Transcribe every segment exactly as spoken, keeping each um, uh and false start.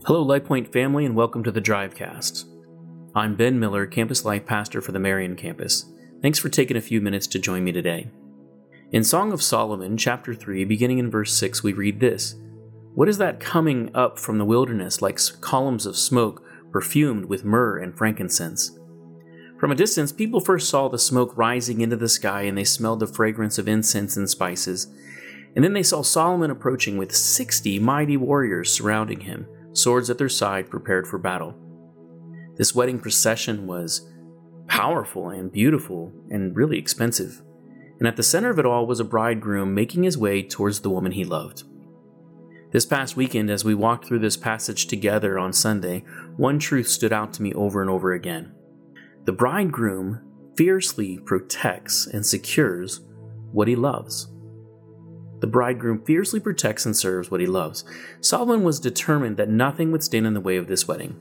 Hello, LifePoint family, and welcome to the Drivecast. I'm Ben Miller, Campus Life Pastor for the Marion Campus. Thanks for taking a few minutes to join me today. In Song of Solomon, chapter three, beginning in verse six, we read this: "What is that coming up from the wilderness like columns of smoke, perfumed with myrrh and frankincense?" From a distance, people first saw the smoke rising into the sky, and they smelled the fragrance of incense and spices. And then they saw Solomon approaching with sixty mighty warriors surrounding him, swords at their side, prepared for battle. This wedding procession was powerful and beautiful and really expensive. And at the center of it all was a bridegroom making his way towards the woman he loved. This past weekend, as we walked through this passage together on Sunday, one truth stood out to me over and over again. The bridegroom fiercely protects and secures what he loves. The bridegroom fiercely protects and serves what he loves. Solomon was determined that nothing would stand in the way of this wedding.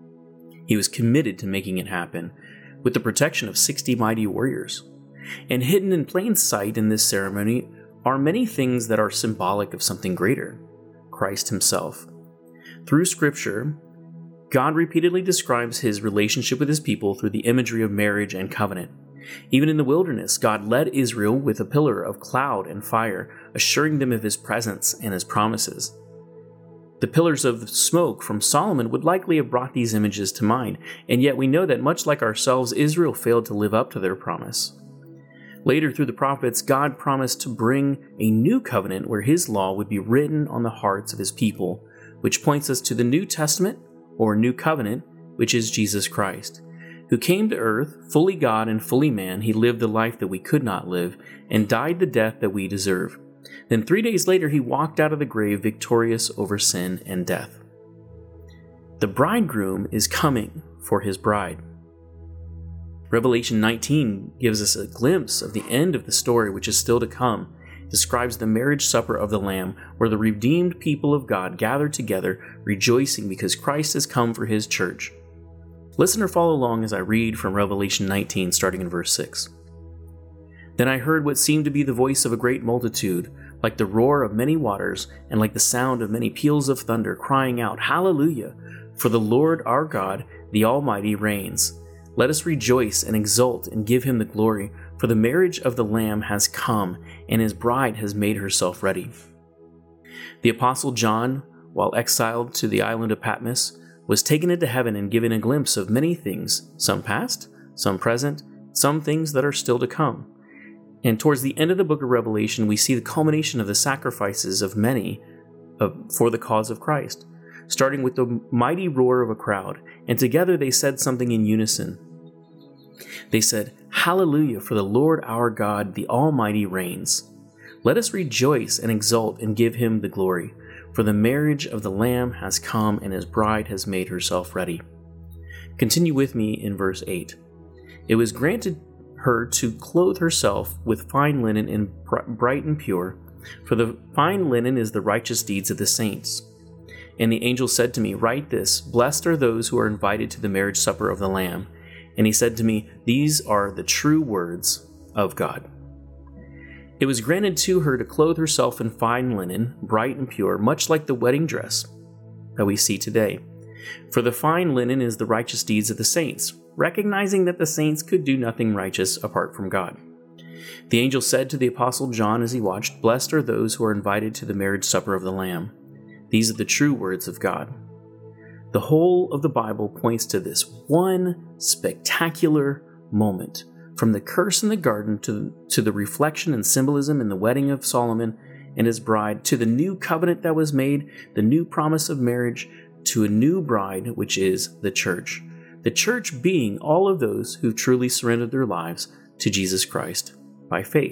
He was committed to making it happen with the protection of sixty mighty warriors. And hidden in plain sight in this ceremony are many things that are symbolic of something greater: Christ himself. Through Scripture, God repeatedly describes his relationship with his people through the imagery of marriage and covenant. Even in the wilderness, God led Israel with a pillar of cloud and fire, assuring them of his presence and his promises. The pillars of smoke from Solomon would likely have brought these images to mind, and yet we know that much like ourselves, Israel failed to live up to their promise. Later, through the prophets, God promised to bring a new covenant where his law would be written on the hearts of his people, which points us to the New Testament, or New Covenant, which is Jesus Christ, who came to earth, fully God and fully man. He lived the life that we could not live, and died the death that we deserve. Then three days later, he walked out of the grave victorious over sin and death. The bridegroom is coming for his bride. Revelation nineteen gives us a glimpse of the end of the story, which is still to come. It describes the marriage supper of the Lamb, where the redeemed people of God gather together, rejoicing because Christ has come for his church. Listen or follow along as I read from Revelation nineteen, starting in verse six. "Then I heard what seemed to be the voice of a great multitude, like the roar of many waters, and like the sound of many peals of thunder, crying out, 'Hallelujah! For the Lord our God, the Almighty, reigns. Let us rejoice and exult and give him the glory, for the marriage of the Lamb has come, and his bride has made herself ready.'" The Apostle John, while exiled to the island of Patmos, was taken into heaven and given a glimpse of many things, some past, some present, some things that are still to come. And towards the end of the book of Revelation, we see the culmination of the sacrifices of many uh, for the cause of Christ, starting with the mighty roar of a crowd. And together they said something in unison. They said, "Hallelujah, for the Lord our God, the Almighty, reigns. Let us rejoice and exult and give him the glory. For the marriage of the Lamb has come, and his bride has made herself ready." Continue with me in verse eight. "It was granted her to clothe herself with fine linen and bright and pure, for the fine linen is the righteous deeds of the saints. And the angel said to me, 'Write this, blessed are those who are invited to the marriage supper of the Lamb.' And he said to me, 'These are the true words of God.'" It was granted to her to clothe herself in fine linen, bright and pure, much like the wedding dress that we see today. For the fine linen is the righteous deeds of the saints, recognizing that the saints could do nothing righteous apart from God. The angel said to the Apostle John as he watched, "Blessed are those who are invited to the marriage supper of the Lamb. These are the true words of God." The whole of the Bible points to this one spectacular moment, from the curse in the garden to, to the reflection and symbolism in the wedding of Solomon and his bride, to the new covenant that was made, the new promise of marriage, to a new bride, which is the church. The church being all of those who truly surrendered their lives to Jesus Christ by faith.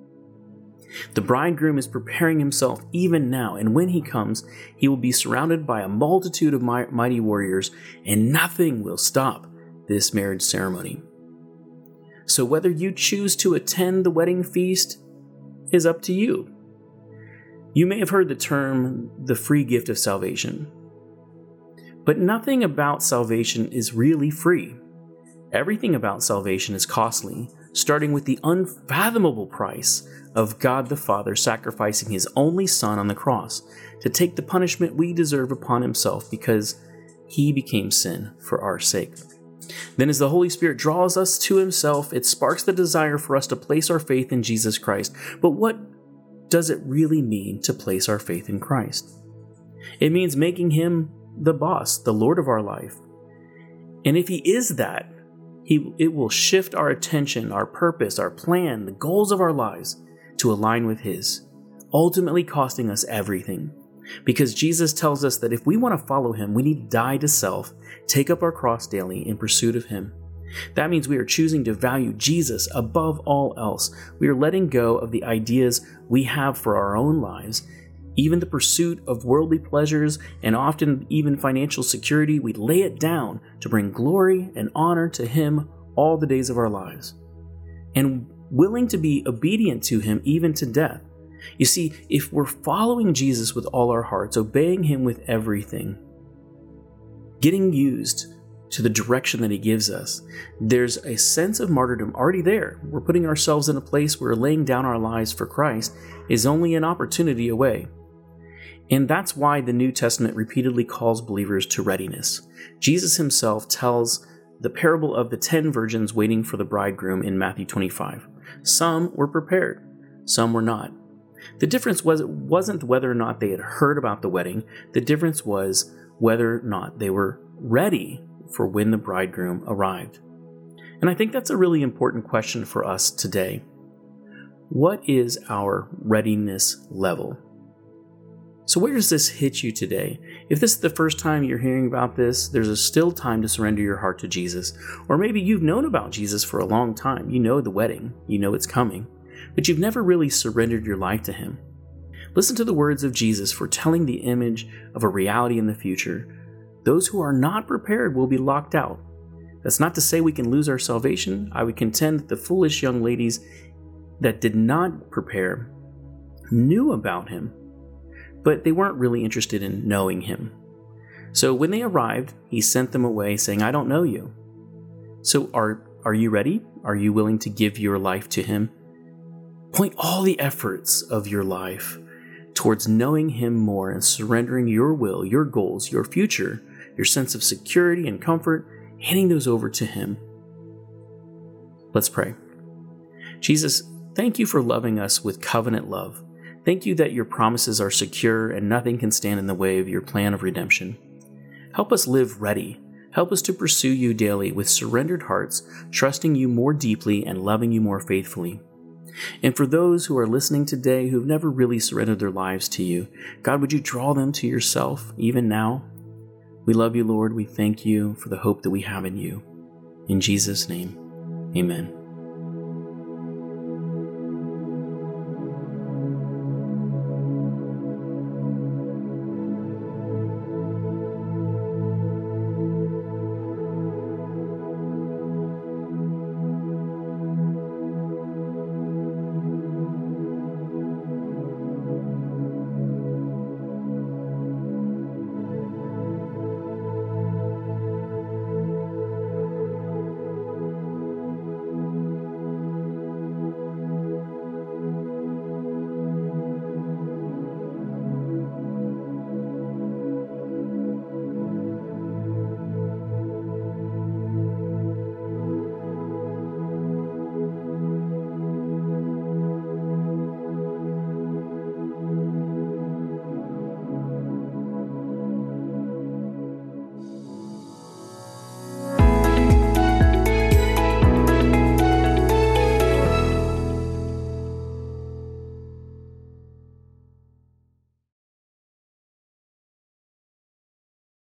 The bridegroom is preparing himself even now, and when he comes, he will be surrounded by a multitude of mighty warriors, and nothing will stop this marriage ceremony. So whether you choose to attend the wedding feast is up to you. You may have heard the term the free gift of salvation. But nothing about salvation is really free. Everything about salvation is costly, starting with the unfathomable price of God the Father sacrificing his only Son on the cross to take the punishment we deserve upon himself because he became sin for our sake. Then as the Holy Spirit draws us to himself, it sparks the desire for us to place our faith in Jesus Christ. But what does it really mean to place our faith in Christ? It means making him the boss, the Lord of our life. And if he is that, he, it will shift our attention, our purpose, our plan, the goals of our lives to align with his, ultimately costing us everything. Because Jesus tells us that if we want to follow him, we need to die to self, take up our cross daily in pursuit of him. That means we are choosing to value Jesus above all else. We are letting go of the ideas we have for our own lives, even the pursuit of worldly pleasures and often even financial security. We lay it down to bring glory and honor to him all the days of our lives, and willing to be obedient to him even to death. You see, if we're following Jesus with all our hearts, obeying him with everything, getting used to the direction that he gives us, there's a sense of martyrdom already there. We're putting ourselves in a place where laying down our lives for Christ is only an opportunity away. And that's why the New Testament repeatedly calls believers to readiness. Jesus himself tells the parable of the ten virgins waiting for the bridegroom in Matthew twenty-five. Some were prepared, some were not. The difference was it wasn't whether or not they had heard about the wedding. The difference was whether or not they were ready for when the bridegroom arrived. And I think that's a really important question for us today. What is our readiness level? So where does this hit you today? If this is the first time you're hearing about this, there's a still time to surrender your heart to Jesus. Or maybe you've known about Jesus for a long time. You know the wedding. You know it's coming. But you've never really surrendered your life to him. Listen to the words of Jesus foretelling the image of a reality in the future. Those who are not prepared will be locked out. That's not to say we can lose our salvation. I would contend that the foolish young ladies that did not prepare knew about him, but they weren't really interested in knowing him. So when they arrived, he sent them away saying, I don't know you. So are, are you ready? Are you willing to give your life to him? Point all the efforts of your life towards knowing him more and surrendering your will, your goals, your future, your sense of security and comfort, handing those over to him. Let's pray. Jesus, thank you for loving us with covenant love. Thank you that your promises are secure and nothing can stand in the way of your plan of redemption. Help us live ready. Help us to pursue you daily with surrendered hearts, trusting you more deeply and loving you more faithfully. And for those who are listening today who've never really surrendered their lives to you, God, would you draw them to yourself even now? We love you, Lord. We thank you for the hope that we have in you. In Jesus' name, amen.